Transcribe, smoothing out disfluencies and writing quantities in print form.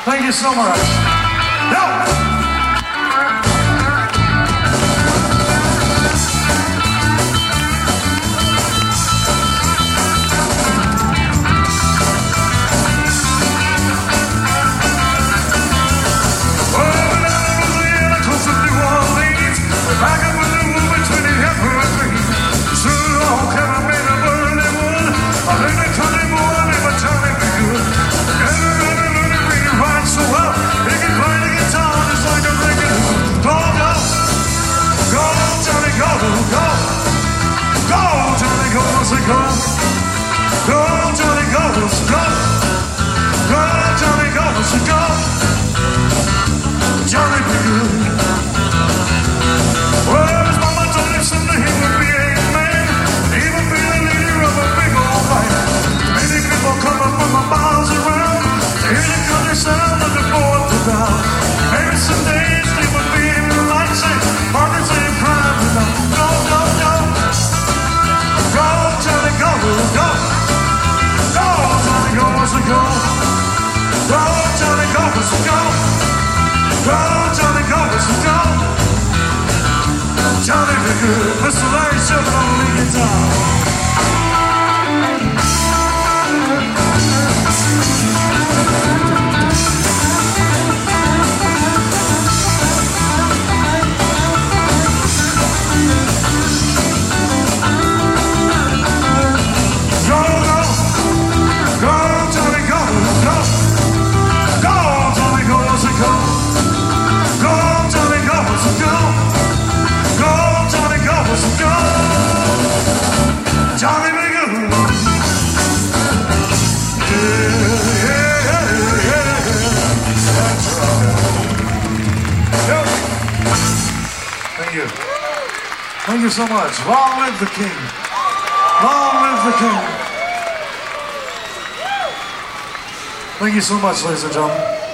Thank you so much. Yo! Go, Johnny, go, go, go, Johnny, go, go, Johnny, be good. Well, his mama told him someday he would be a man, he would be the leader of a big old fight. Many people come up from miles around to hear the country sound of the Fourth of July. Maybe some days they would be in the light, say, partners and crime, go, go, go. Go, Johnny, go, go. Go, Johnny, go, go. Go, Johnny, go, go. Go, Johnny, go, go. Johnny, be good. Mr. Larry Sherman on the lead guitar. Johnny be good. Yeah, yeah, yeah. That's right. Yep. Thank you. Thank you so much. Long live the king. Long live the king. Thank you so much, ladies and gentlemen.